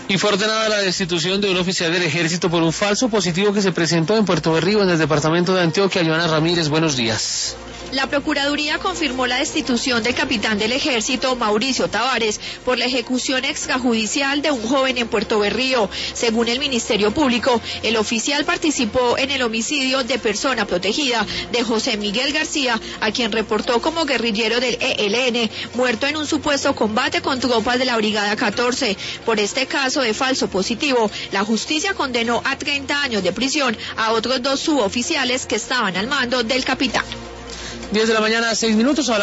Y fue ordenada la destitución de un oficial del ejército por un falso positivo que se presentó en Puerto Berrío, en el departamento de Antioquia. Joana Ramírez, buenos días. La Procuraduría confirmó la destitución del capitán del ejército, Mauricio Tavares, por la ejecución extrajudicial de un joven en Puerto Berrío. Según el Ministerio Público, el oficial participó en el homicidio de persona protegida de José Miguel García, a quien reportó como guerrillero del ELN, muerto en un supuesto combate con tropas de la Brigada 14. Por este caso de falso positivo, la justicia condenó a 30 años de prisión a otros 2 suboficiales que estaban al mando del capitán. 10 de la mañana, 6 minutos.